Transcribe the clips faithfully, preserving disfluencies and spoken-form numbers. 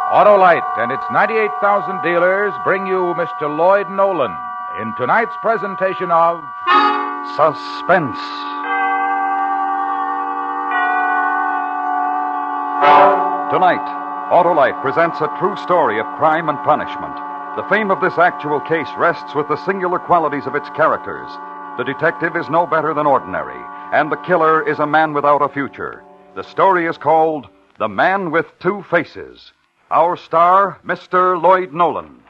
Autolite and its ninety-eight thousand dealers bring you Mister Lloyd Nolan in tonight's presentation of Suspense. Tonight, Autolite presents a true story of crime and punishment. The fame of this actual case rests with the singular qualities of its characters. The detective is no better than ordinary, and the killer is a man without a future. The story is called The Man with Two Faces. Our star, Mister Lloyd Nolan.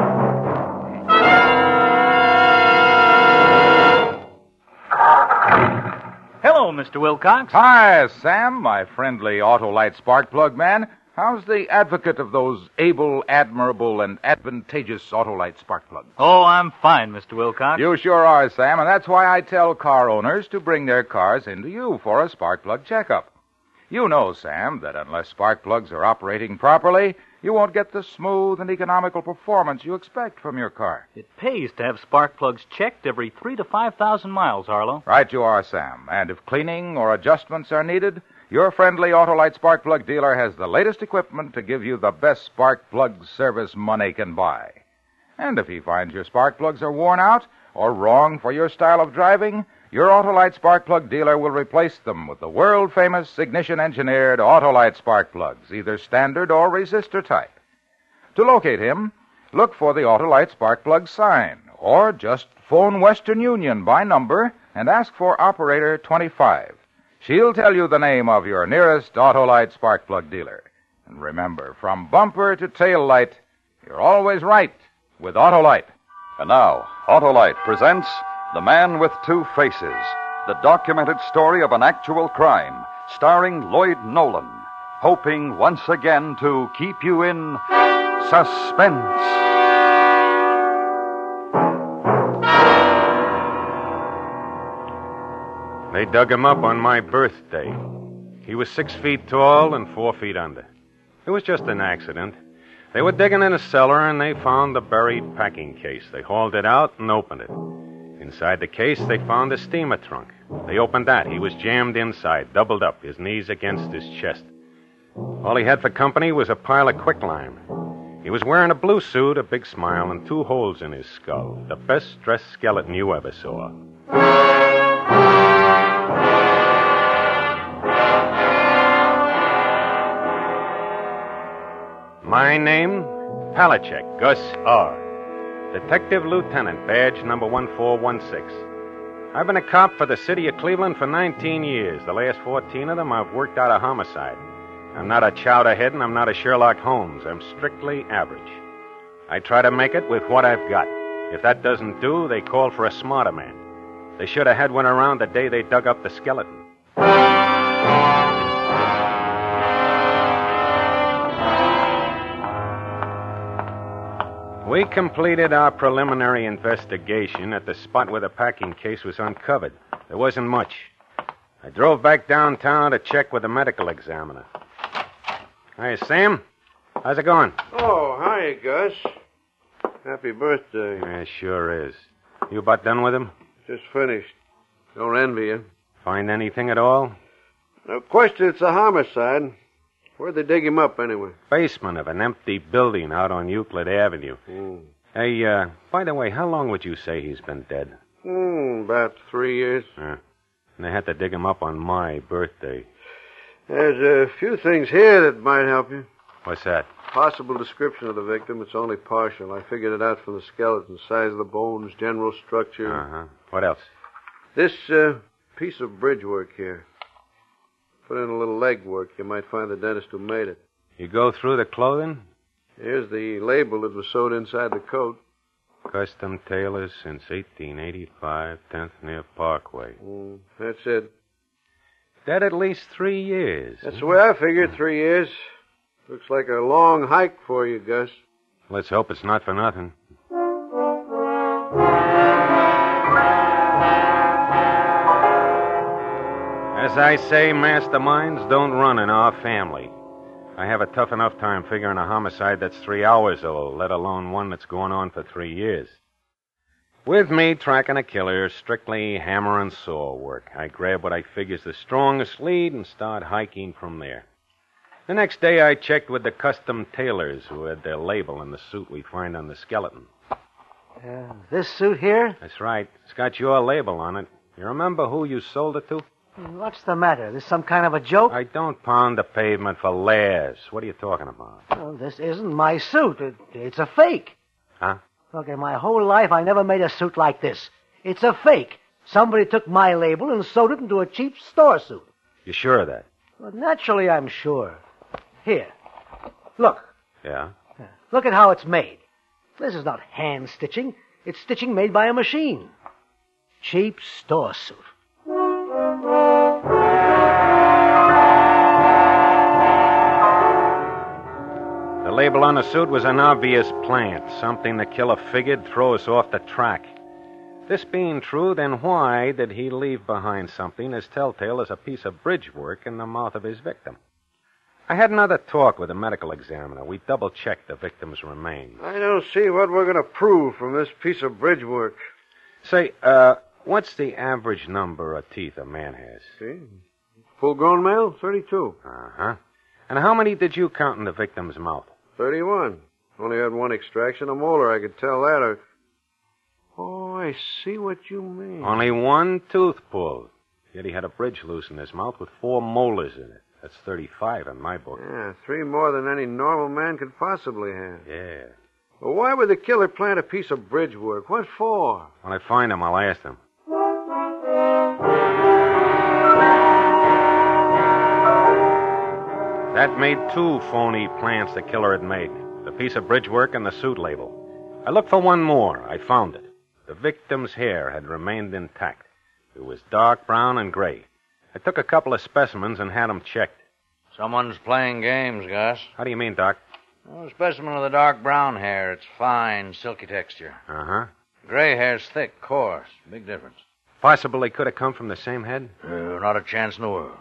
Hello, Mister Wilcox. Hi, Sam, my friendly Autolite spark plug man. How's the advocate of those able, admirable, and advantageous Autolite spark plugs? Oh, I'm fine, Mister Wilcox. You sure are, Sam, and that's why I tell car owners to bring their cars into you for a spark plug checkup. You know, Sam, that unless spark plugs are operating properly, you won't get the smooth and economical performance you expect from your car. It pays to have spark plugs checked every three to five thousand miles, Harlow. Right you are, Sam. And if cleaning or adjustments are needed, your friendly Autolite spark plug dealer has the latest equipment to give you the best spark plug service money can buy. And if he finds your spark plugs are worn out or wrong for your style of driving, your Autolite spark plug dealer will replace them with the world-famous ignition-engineered Autolite spark plugs, either standard or resistor type. To locate him, look for the Autolite spark plug sign, or just phone Western Union by number and ask for Operator twenty-five. She'll tell you the name of your nearest Autolite spark plug dealer. And remember, from bumper to tail light, you're always right with Autolite. And now, Autolite presents The Man with Two Faces, the documented story of an actual crime, starring Lloyd Nolan, hoping once again to keep you in suspense. They dug him up on my birthday. He was six feet tall and four feet under. It was just an accident. They were digging in a cellar and they found the buried packing case. They hauled it out and opened it. Inside the case, they found a steamer trunk. They opened that. He was jammed inside, doubled up, his knees against his chest. All he had for company was a pile of quicklime. He was wearing a blue suit, a big smile, and two holes in his skull. The best-dressed skeleton you ever saw. My name, Palachek, Gus R. Detective Lieutenant, badge number one four one six. I've been a cop for the city of Cleveland for nineteen years. The last fourteen of them, I've worked out a homicide. I'm not a chowderhead and I'm not a Sherlock Holmes. I'm strictly average. I try to make it with what I've got. If that doesn't do, they call for a smarter man. They should have had one around the day they dug up the skeleton. We completed our preliminary investigation at the spot where the packing case was uncovered. There wasn't much. I drove back downtown to check with the medical examiner. Hi, Sam. How's it going? Oh, hi, Gus. Happy birthday. Yeah, sure is. You about done with him? Just finished. Don't envy you. Find anything at all? No question it's a homicide. Where'd they dig him up, anyway? Basement of an empty building out on Euclid Avenue. Mm. Hey, uh, by the way, how long would you say he's been dead? Hmm, about three years. Uh, and they had to dig him up on my birthday. There's a few things here that might help you. What's that? Possible description of the victim. It's only partial. I figured it out from the skeleton, size of the bones, general structure. Uh-huh. What else? This uh, piece of bridge work here. Put in a little leg work. You might find the dentist who made it. You go through the clothing? Here's the label that was sewed inside the coat. Custom tailors since eighteen eighty-five, tenth near Parkway. Mm, that's it. Dead at least three years. That's the way I figured, three years. Looks like a long hike for you, Gus. Let's hope it's not for nothing. As I say, masterminds don't run in our family. I have a tough enough time figuring a homicide that's three hours old, let alone one that's going on for three years. With me, tracking a killer, strictly hammer and saw work. I grab what I figure's the strongest lead and start hiking from there. The next day, I checked with the custom tailors who had their label on the suit we find on the skeleton. Uh, this suit here? That's right. It's got your label on it. You remember who you sold it to? What's the matter? This some kind of a joke? I don't pound the pavement for laughs. What are you talking about? Well, this isn't my suit. It, it's a fake. Huh? Look, in my whole life, I never made a suit like this. It's a fake. Somebody took my label and sewed it into a cheap store suit. You sure of that? Well, naturally, I'm sure. Here. Look. Yeah? Look at how it's made. This is not hand stitching. It's stitching made by a machine. Cheap store suit. The label on the suit was an obvious plant, something the killer figured throw us off the track. This being true, then why did he leave behind something as telltale as a piece of bridge work in the mouth of his victim? I had another talk with the medical examiner. We double-checked the victim's remains. I don't see what we're going to prove from this piece of bridge work. Say, uh, what's the average number of teeth a man has? See? Full-grown male, thirty-two. Uh-huh. And how many did you count in the victim's mouth? thirty-one. Only had one extraction, a molar, I could tell that. Or... Oh, I see what you mean. Only one tooth pulled. Yet he had a bridge loose in his mouth with four molars in it. That's thirty-five in my book. Yeah, three more than any normal man could possibly have. Yeah. Well, why would the killer plant a piece of bridge work? What for? When I find him, I'll ask him. That made two phony plants the killer had made. The piece of bridge work and the suit label. I looked for one more. I found it. The victim's hair had remained intact. It was dark brown and gray. I took a couple of specimens and had them checked. Someone's playing games, Gus. How do you mean, Doc? Oh, a specimen of the dark brown hair. It's fine, silky texture. Uh-huh. Gray hair's thick, coarse. Big difference. Possible they could have come from the same head? Uh, not a chance in the world.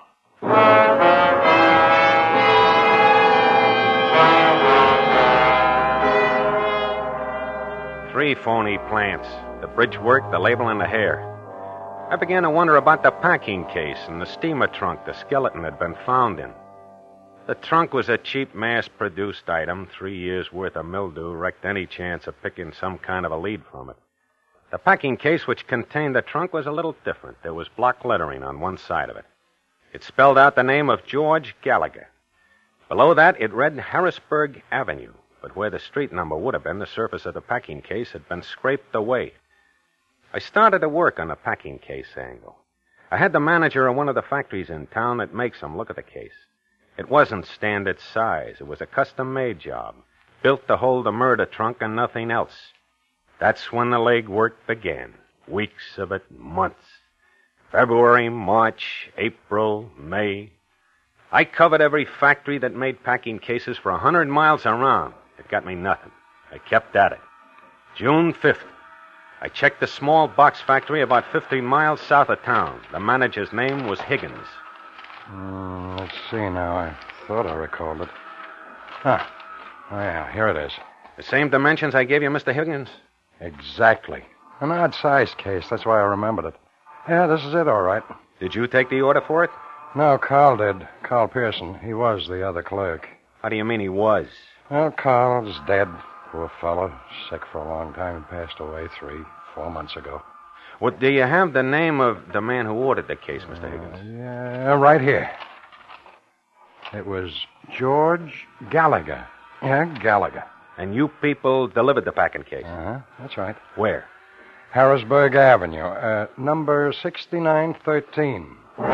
Three phony plants. The bridge work, the label, and the hair. I began to wonder about the packing case and the steamer trunk the skeleton had been found in. The trunk was a cheap, mass-produced item. Three years' worth of mildew wrecked any chance of picking some kind of a lead from it. The packing case which contained the trunk was a little different. There was block lettering on one side of it. It spelled out the name of George Gallagher. Below that, it read Harrisburg Avenue, but where the street number would have been, the surface of the packing case had been scraped away. I started to work on the packing case angle. I had the manager of one of the factories in town that makes them look at the case. It wasn't standard size. It was a custom-made job, built to hold the murder trunk and nothing else. That's when the legwork began. Weeks of it, months. February, March, April, May. I covered every factory that made packing cases for a hundred miles around. It got me nothing. I kept at it. June fifth. I checked a small box factory about fifteen miles south of town. The manager's name was Higgins. Mm, let's see now. I thought I recalled it. Huh. Oh, yeah, here it is. The same dimensions I gave you, Mister Higgins? Exactly. An odd-sized case. That's why I remembered it. Yeah, this is it, all right. Did you take the order for it? No, Carl did. Carl Pearson. He was the other clerk. How do you mean he was? Well, Carl is dead. Poor fellow. Sick for a long time. He passed away three, four months ago. Well, do you have the name of the man who ordered the case, Mister Higgins? Uh, yeah, right here. It was George Gallagher. Yeah, Gallagher. And you people delivered the packing case? Uh-huh, that's right. Where? Harrisburg Avenue, uh, number sixty-nine thirteen.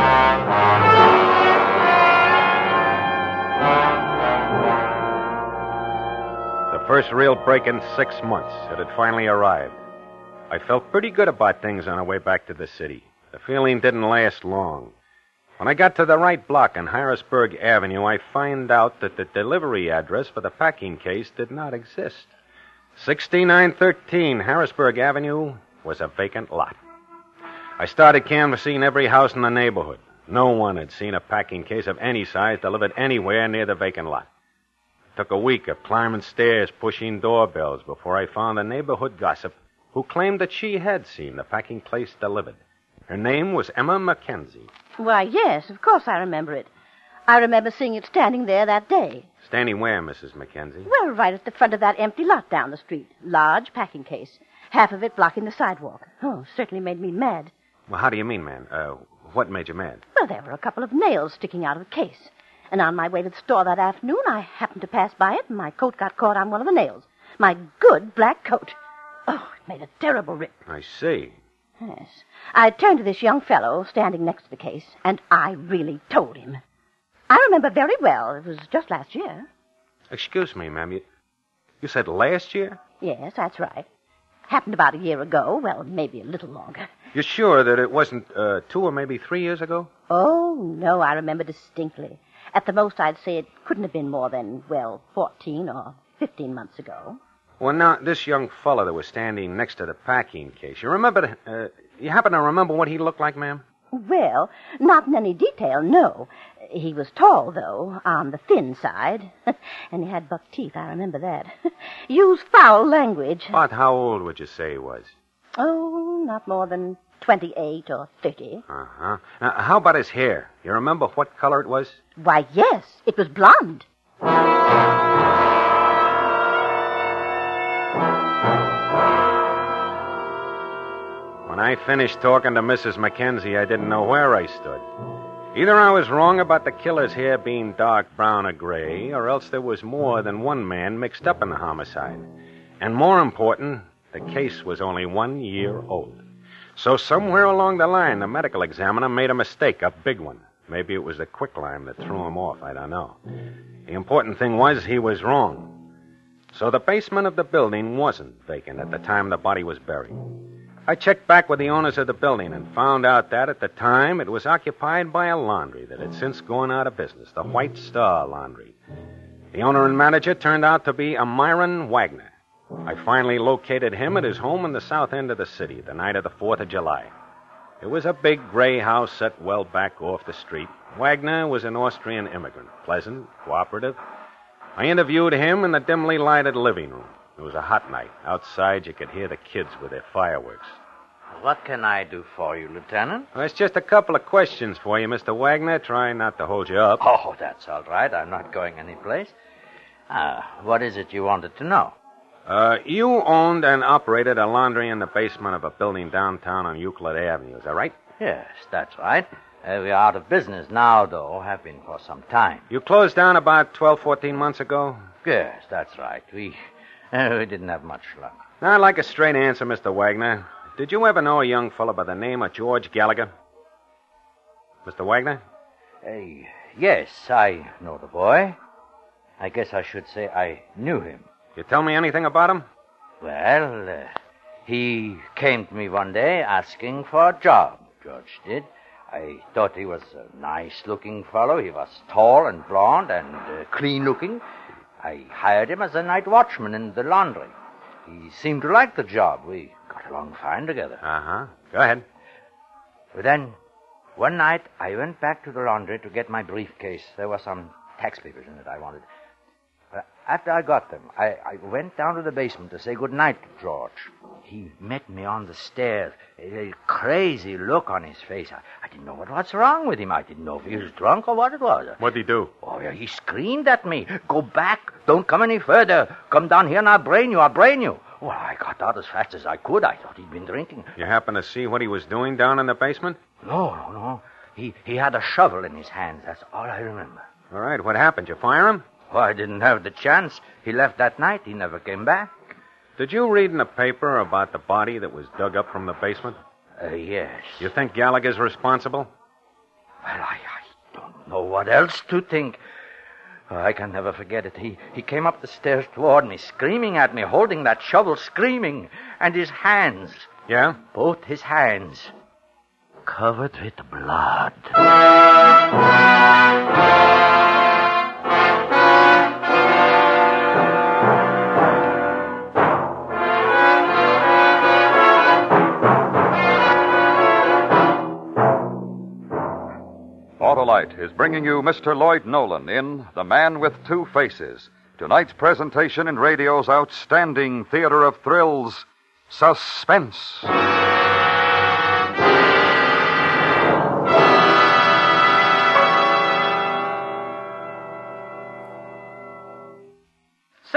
The first real break in six months. It had finally arrived. I felt pretty good about things on our way back to the city. The feeling didn't last long. When I got to the right block on Harrisburg Avenue, I find out that the delivery address for the packing case did not exist. sixty-nine thirteen Harrisburg Avenue was a vacant lot. I started canvassing every house in the neighborhood. No one had seen a packing case of any size delivered anywhere near the vacant lot. It took a week of climbing stairs, pushing doorbells, before I found a neighborhood gossip who claimed that she had seen the packing case delivered. Her name was Emma Mackenzie. Why, yes, of course I remember it. I remember seeing it standing there that day. Standing where, Missus Mackenzie? Well, right at the front of that empty lot down the street. Large packing case. Half of it blocking the sidewalk. Oh, certainly made me mad. Well, how do you mean, man? Uh, what made you mad? Well, there were a couple of nails sticking out of the case. And on my way to the store that afternoon, I happened to pass by it, and my coat got caught on one of the nails. My good black coat. Oh, it made a terrible rip. I see. Yes. I turned to this young fellow standing next to the case, and I really told him. I remember very well. It was just last year. Excuse me, ma'am. You, you said last year? Yes, that's right. Happened about a year ago. Well, maybe a little longer. You're sure that it wasn't uh, two or maybe three years ago? Oh, no, I remember distinctly. At the most, I'd say it couldn't have been more than, well, fourteen or fifteen months ago. Well, now, this young fellow that was standing next to the packing case, you remember, uh, you happen to remember what he looked like, ma'am? Well, not in any detail, no. He was tall, though, on the thin side. And he had buck teeth, I remember that. Used foul language. About how old would you say he was? Oh, not more than twenty-eight or thirty. Uh-huh. Now, how about his hair? You remember what color it was? Why, yes, it was blonde. When I finished talking to Missus Mackenzie, I didn't know where I stood. Either I was wrong about the killer's hair being dark brown or gray, or else there was more than one man mixed up in the homicide. And more important, the case was only one year old. So somewhere along the line, the medical examiner made a mistake, a big one. Maybe it was the quicklime that threw him off, I don't know. The important thing was he was wrong. So the basement of the building wasn't vacant at the time the body was buried. I checked back with the owners of the building and found out that at the time it was occupied by a laundry that had since gone out of business, the White Star Laundry. The owner and manager turned out to be a Myron Wagner. I finally located him at his home in the south end of the city the night of the fourth of July. It was a big gray house set well back off the street. Wagner was an Austrian immigrant, pleasant, cooperative. I interviewed him in the dimly lighted living room. It was a hot night. Outside, you could hear the kids with their fireworks. What can I do for you, Lieutenant? Well, it's just a couple of questions for you, Mister Wagner. Try not to hold you up. Oh, that's all right. I'm not going anyplace. Ah, what is it you wanted to know? Uh, you owned and operated a laundry in the basement of a building downtown on Euclid Avenue. Is that right? Yes, that's right. Uh, we're out of business now, though. Have been for some time. You closed down about twelve, fourteen months ago? Yes, that's right. We, uh, we didn't have much luck. Now, I'd like a straight answer, Mister Wagner. Did you ever know a young fellow by the name of George Gallagher? Mister Wagner? Uh, yes, I know the boy. I guess I should say I knew him. You tell me anything about him? Well, uh, he came to me one day asking for a job, George did. I thought he was a nice-looking fellow. He was tall and blond and uh, clean-looking. I hired him as a night watchman in the laundry. He seemed to like the job. We got along fine together. Uh-huh. Go ahead. But then, one night, I went back to the laundry to get my briefcase. There were some tax papers in it I wanted. But after I got them, I, I went down to the basement to say goodnight to George. He met me on the stairs, a crazy look on his face. I, I didn't know what was wrong with him. I didn't know if he was drunk or what it was. What'd he do? Oh, yeah, he screamed at me. Go back. Don't come any further. Come down here and I'll brain you. I'll brain you. Well, I got out as fast as I could. I thought he'd been drinking. You happen to see what he was doing down in the basement? No, no, no. He, he had a shovel in his hands. That's all I remember. All right, what happened? You fire him? Oh, I didn't have the chance. He left that night. He never came back. Did you read in the paper about the body that was dug up from the basement? Uh, yes. You think Gallagher's responsible? Well, I, I don't know what else to think. Oh, I can never forget it. He, he came up the stairs toward me, screaming at me, holding that shovel, screaming. And his hands. Yeah? Both his hands. Covered with blood. Autolite is bringing you Mister Lloyd Nolan in The Man with Two Faces, tonight's presentation in radio's outstanding theater of thrills, Suspense.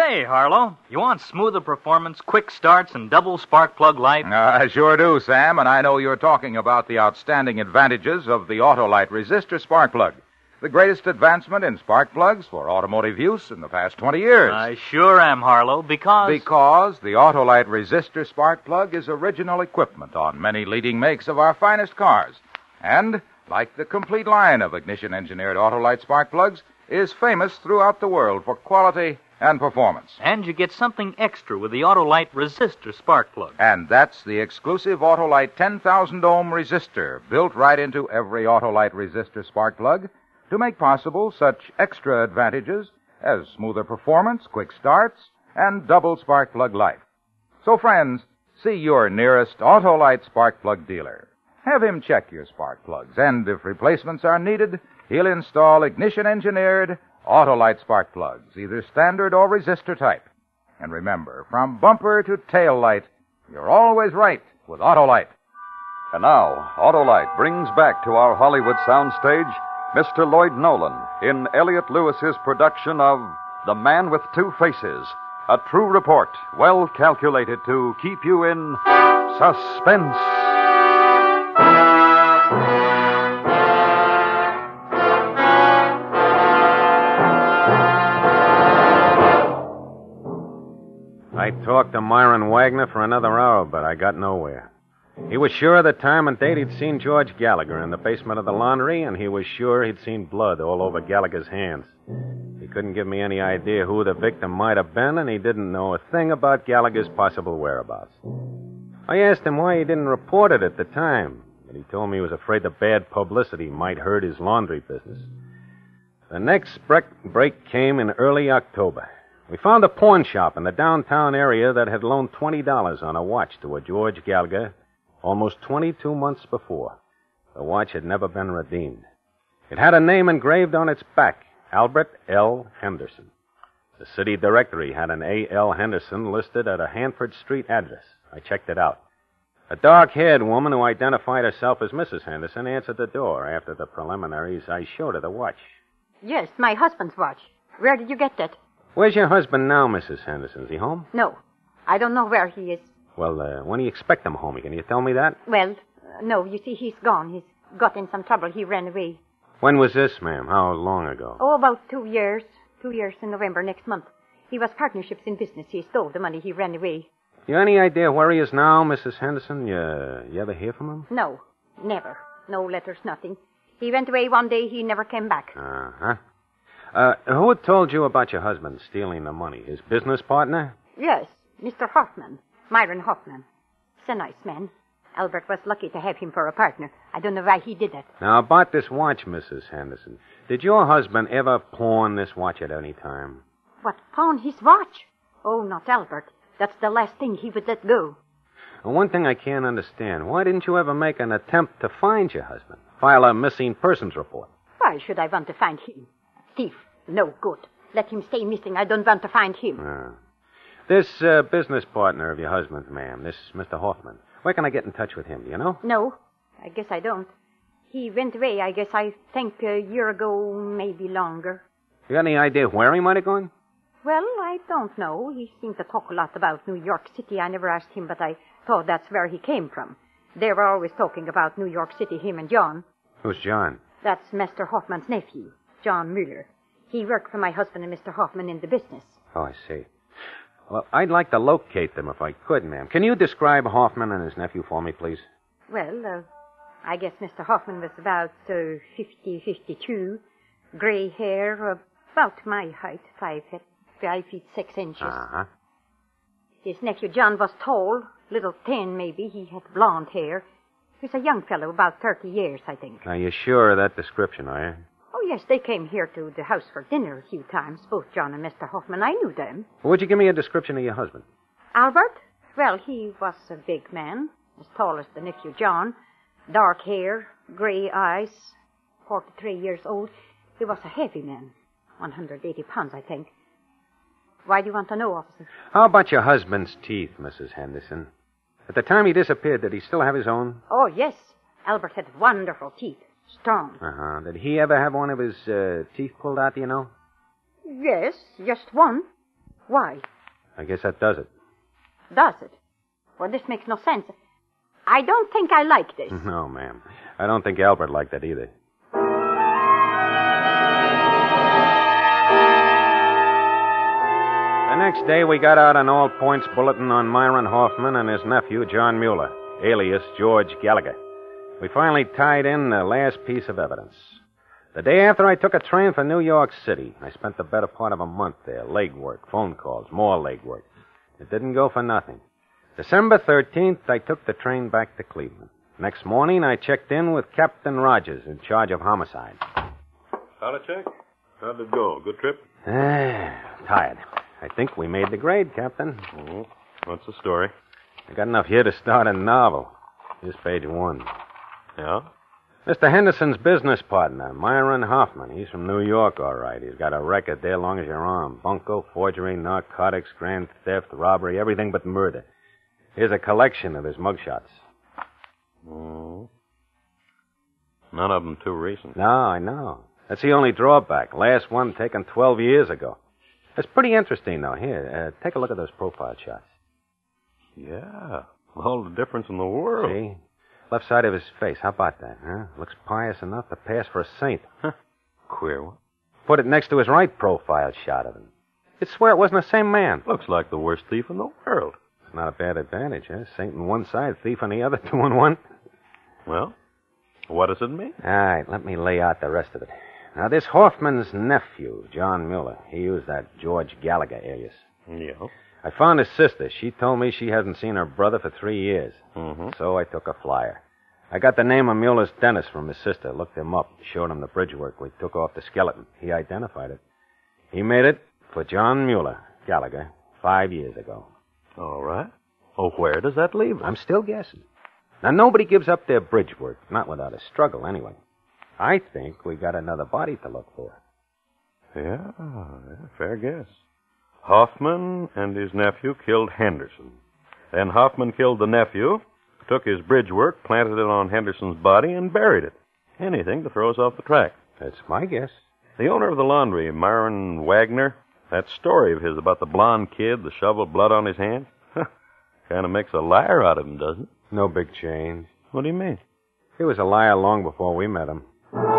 Say, Harlow, you want smoother performance, quick starts, and double spark plug life? Uh, I sure do, Sam, and I know you're talking about the outstanding advantages of the Autolite resistor spark plug. The greatest advancement in spark plugs for automotive use in the past twenty years. I sure am, Harlow, because... Because the Autolite resistor spark plug is original equipment on many leading makes of our finest cars. And, like the complete line of ignition-engineered Autolite spark plugs, is famous throughout the world for quality and performance. And you get something extra with the Autolite resistor spark plug. And that's the exclusive Autolite ten thousand ohm resistor built right into every Autolite resistor spark plug to make possible such extra advantages as smoother performance, quick starts, and double spark plug life. So, friends, see your nearest Autolite spark plug dealer. Have him check your spark plugs, and if replacements are needed, he'll install ignition-engineered Autolite spark plugs, either standard or resistor type. And remember, from bumper to tail light, you're always right with Autolite. And now, Autolite brings back to our Hollywood soundstage Mister Lloyd Nolan in Elliot Lewis's production of The Man with Two Faces, a true report well calculated to keep you in suspense. I talked to Myron Wagner for another hour, but I got nowhere. He was sure of the time and date he'd seen George Gallagher in the basement of the laundry, and he was sure he'd seen blood all over Gallagher's hands. He couldn't give me any idea who the victim might have been, and he didn't know a thing about Gallagher's possible whereabouts. I asked him why he didn't report it at the time, but he told me he was afraid the bad publicity might hurt his laundry business. The next break came in early October. We found a pawn shop in the downtown area that had loaned twenty dollars on a watch to a George Gallagher almost twenty-two months before. The watch had never been redeemed. It had a name engraved on its back, Albert L. Henderson. The city directory had an A L. Henderson listed at a Hanford Street address. I checked it out. A dark-haired woman who identified herself as Missus Henderson answered the door. After the preliminaries, I showed her the watch. Yes, my husband's watch. Where did you get that? Where's your husband now, Missus Henderson? Is he home? No. I don't know where he is. Well, uh, when do you expect him home? Can you tell me that? Well, uh, no. You see, he's gone. He's got in some trouble. He ran away. When was this, ma'am? How long ago? Oh, about two years. Two years in November next month. He was partnerships in business. He stole the money. He ran away. You any idea where he is now, Missus Henderson? You, you ever hear from him? No. Never. No letters, nothing. He went away one day. He never came back. Uh-huh. Uh, who had told you about your husband stealing the money? His business partner? Yes, Mister Hoffman. Myron Hoffman. He's a nice man. Albert was lucky to have him for a partner. I don't know why he did it. Now, about this watch, Missus Henderson. Did your husband ever pawn this watch at any time? What, pawn his watch? Oh, not Albert. That's the last thing he would let go. Well, one thing I can't understand. Why didn't you ever make an attempt to find your husband? File a missing persons report? Why should I want to find him? Thief. No good. Let him stay missing. I don't want to find him. Ah. This uh, business partner of your husband's, ma'am, this Mister Hoffman, where can I get in touch with him, do you know? No, I guess I don't. He went away, I guess, I think a year ago, maybe longer. You got any idea where he might have gone? Well, I don't know. He seemed to talk a lot about New York City. I never asked him, but I thought that's where he came from. They were always talking about New York City, him and John. Who's John? That's Mister Hoffman's nephew, John Mueller. He worked for my husband and Mister Hoffman in the business. Oh, I see. Well, I'd like to locate them if I could, ma'am. Can you describe Hoffman and his nephew for me, please? Well, uh, I guess Mister Hoffman was about uh, fifty, fifty-two. Gray hair, uh, about my height, five feet, five feet six inches. Uh-huh. His nephew John was tall, little thin maybe. He had blonde hair. He was a young fellow, about thirty years, I think. Are you sure of that description, are you? Oh, yes, they came here to the house for dinner a few times, both John and Mister Hoffman. I knew them. Would you give me a description of your husband? Albert? Well, he was a big man, as tall as the nephew John. Dark hair, gray eyes, forty-three years old. He was a heavy man, one hundred eighty pounds, I think. Why do you want to know, officer? How about your husband's teeth, Missus Henderson? At the time he disappeared, did he still have his own? Oh, yes. Albert had wonderful teeth. Strong. Uh-huh. Did he ever have one of his uh, teeth pulled out, do you know? Yes, just one. Why? I guess that does it. Does it? Well, this makes no sense. I don't think I like this. No, ma'am. I don't think Albert liked that either. The next day, we got out an all-points bulletin on Myron Hoffman and his nephew, John Mueller, alias George Gallagher. We finally tied in the last piece of evidence. The day after I took a train for New York City, I spent the better part of a month there. Legwork, phone calls, more legwork. It didn't go for nothing. December thirteenth, I took the train back to Cleveland. Next morning, I checked in with Captain Rogers in charge of homicide. Palachek? How'd it go? Good trip? Ah, tired. I think we made the grade, Captain. Oh, what's the story? I got enough here to start a novel. Here's page one. Yeah? Mister Henderson's business partner, Myron Hoffman. He's from New York, all right. He's got a record there long as your arm. Bunco, forgery, narcotics, grand theft, robbery, everything but murder. Here's a collection of his mugshots. Oh. None of them too recent. No, I know. That's the only drawback. Last one taken twelve years ago. It's pretty interesting, though. Here, uh, take a look at those profile shots. Yeah. All the difference in the world. See? Left side of his face. How about that, huh? Looks pious enough to pass for a saint. Huh. Queer one. Put it next to his right profile shot of him. You'd swear it wasn't the same man. Looks like the worst thief in the world. It's not a bad advantage, huh? Saint on one side, thief on the other, two on one. Well, what does it mean? All right, let me lay out the rest of it. Now, this Hoffman's nephew, John Mueller, he used that George Gallagher alias. Yeah. I found his sister. She told me she hasn't seen her brother for three years. Mm-hmm. So I took a flyer. I got the name of Mueller's dentist from his sister, looked him up, showed him the bridge work we took off the skeleton. He identified it. He made it for John Mueller, Gallagher, five years ago. All right. Oh, where does that leave us? I'm still guessing. Now, nobody gives up their bridge work, not without a struggle, anyway. I think we got another body to look for. Yeah, yeah, fair guess. Hoffman and his nephew killed Henderson. Then Hoffman killed the nephew, took his bridge work, planted it on Henderson's body, and buried it. Anything to throw us off the track. That's my guess. The owner of the laundry, Myron Wagner, that story of his about the blonde kid, the shovel blood on his hand, kind of makes a liar out of him, doesn't it? No big change. What do you mean? He was a liar long before we met him.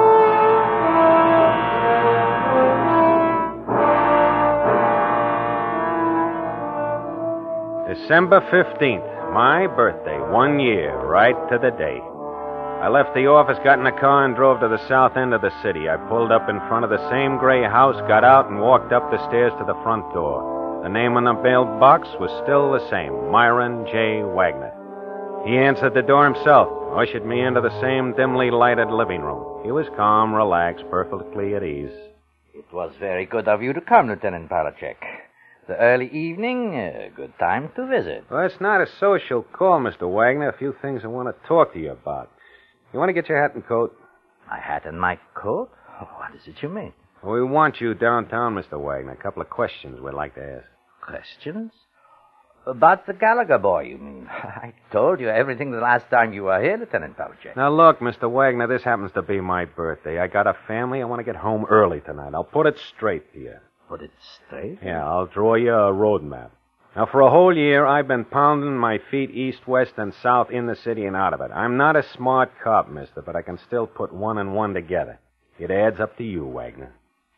December fifteenth, my birthday, one year, right to the day. I left the office, got in a car, and drove to the south end of the city. I pulled up in front of the same gray house, got out, and walked up the stairs to the front door. The name on the mailed box was still the same, Myron J. Wagner. He answered the door himself, ushered me into the same dimly lighted living room. He was calm, relaxed, perfectly at ease. It was very good of you to come, Lieutenant Palachek. The early evening, a good time to visit. Well, it's not a social call, Mister Wagner. A few things I want to talk to you about. You want to get your hat and coat? My hat and my coat? Oh, what is it you mean? We want you downtown, Mister Wagner. A couple of questions we'd like to ask. Questions? About the Gallagher boy, you mean? I told you everything the last time you were here, Lieutenant Palachek. Now, look, Mister Wagner, this happens to be my birthday. I got a family. I want to get home early tonight. I'll put it straight to you. Put it straight? Yeah, I'll draw you a road map. Now, for a whole year, I've been pounding my feet east, west, and south in the city and out of it. I'm not a smart cop, mister, but I can still put one and one together. It adds up to you, Wagner.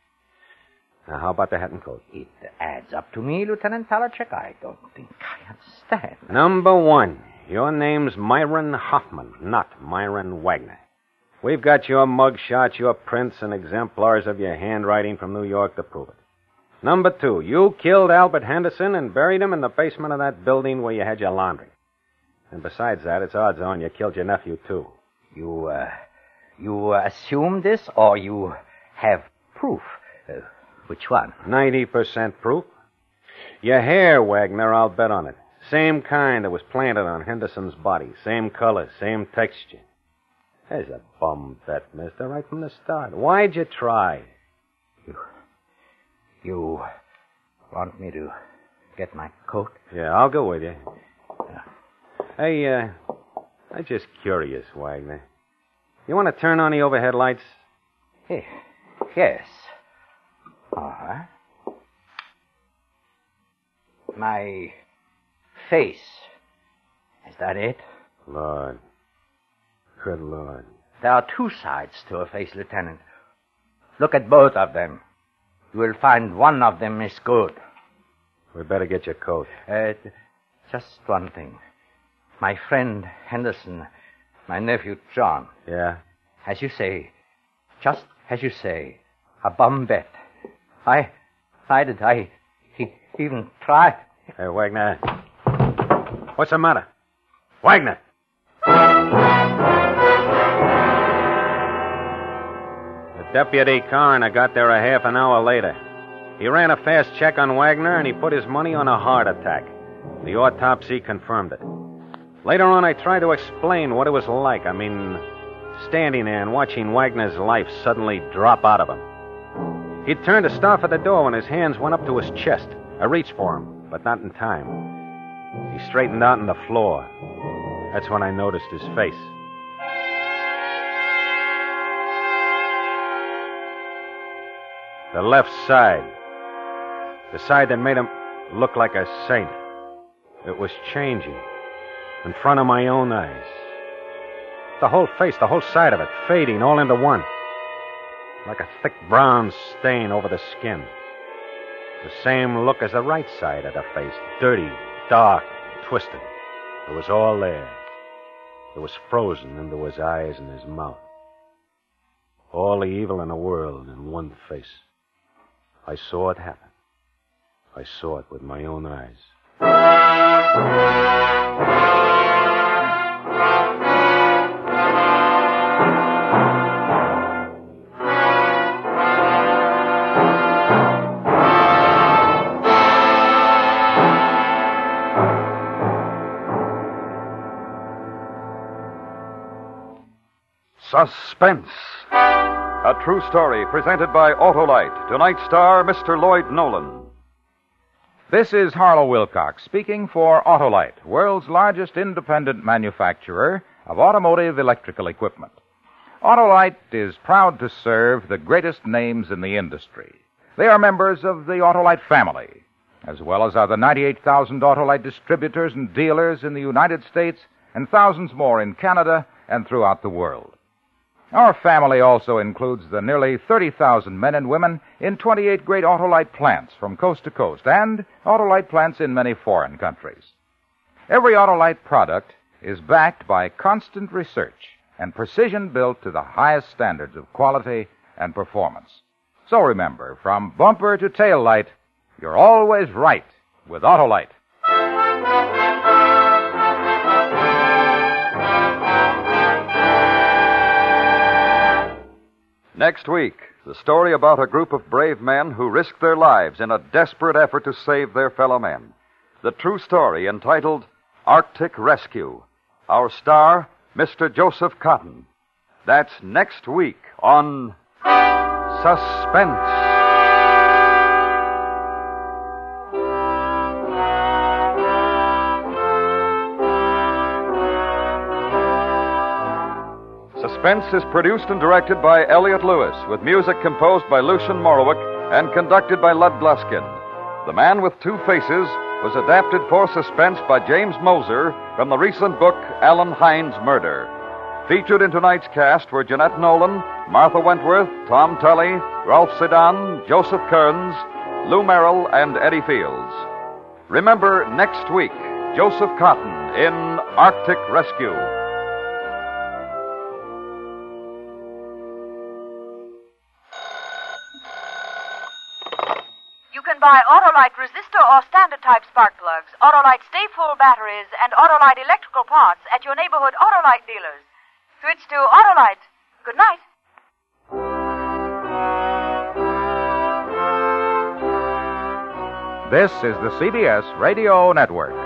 Now, how about the hat and coat? It adds up to me, Lieutenant Palachek. I don't think I understand. Number one, your name's Myron Hoffman, not Myron Wagner. We've got your mug shots, your prints, and exemplars of your handwriting from New York to prove it. Number two, you killed Albert Henderson and buried him in the basement of that building where you had your laundry. And besides that, it's odds on you killed your nephew, too. You, uh, you assume this, or you have proof? Uh, which one? Ninety percent proof. Your hair, Wagner, I'll bet on it. Same kind that was planted on Henderson's body. Same color, same texture. There's a bum bet, mister, right from the start. Why'd you try? You... You want me to get my coat? Yeah, I'll go with you. Yeah. Hey, uh, I'm just curious, Wagner. You want to turn on the overhead lights? Hey, yes. All right. my face. Is that it? Lord. Good Lord. There are two sides to a face, Lieutenant. Look at both of them. You will find one of them is good. We better get your coat. Uh, just one thing. My friend Henderson, my nephew John. Yeah? As you say, just as you say, a bum bet. I, I did, I he, even tried. Hey, Wagner. What's the matter? Wagner! The deputy coroner got there a half an hour later. He ran a fast check on Wagner, and he put his money on a heart attack. The autopsy confirmed it. Later on, I tried to explain what it was like. I mean, standing there and watching Wagner's life suddenly drop out of him. He turned to start for the door when his hands went up to his chest. I reached for him, but not in time. He straightened out on the floor. That's when I noticed his face. The left side. The side that made him look like a saint. It was changing. In front of my own eyes. The whole face, the whole side of it, fading all into one. Like a thick brown stain over the skin. The same look as the right side of the face. Dirty, dark, twisted. It was all there. It was frozen into his eyes and his mouth. All the evil in the world in one face. I saw it happen. I saw it with my own eyes. Suspense. A true story presented by Autolite. Tonight's star, Mister Lloyd Nolan. This is Harlow Wilcox speaking for Autolite, world's largest independent manufacturer of automotive electrical equipment. Autolite is proud to serve the greatest names in the industry. They are members of the Autolite family, as well as are the ninety-eight thousand Autolite distributors and dealers in the United States and thousands more in Canada and throughout the world. Our family also includes the nearly thirty thousand men and women in twenty-eight great Autolite plants from coast to coast and Autolite plants in many foreign countries. Every Autolite product is backed by constant research and precision built to the highest standards of quality and performance. So remember, from bumper to tail light, you're always right with Autolite. Next week, the story about a group of brave men who risked their lives in a desperate effort to save their fellow men. The true story entitled Arctic Rescue. Our star, Mister Joseph Cotton. That's next week on Suspense. Suspense is produced and directed by Elliot Lewis, with music composed by Lucian Morowick and conducted by Lud Gluskin. The Man with Two Faces was adapted for Suspense by James Moser from the recent book Alan Hines' Murder. Featured in tonight's cast were Jeanette Nolan, Martha Wentworth, Tom Tully, Ralph Sedan, Joseph Kearns, Lou Merrill, and Eddie Fields. Remember, next week, Joseph Cotton in Arctic Rescue. Buy Autolite resistor or standard type spark plugs, Autolite stay full batteries, and Autolite electrical parts at your neighborhood Autolite dealers. Switch to Autolite. Good night. This is the C B S Radio Network.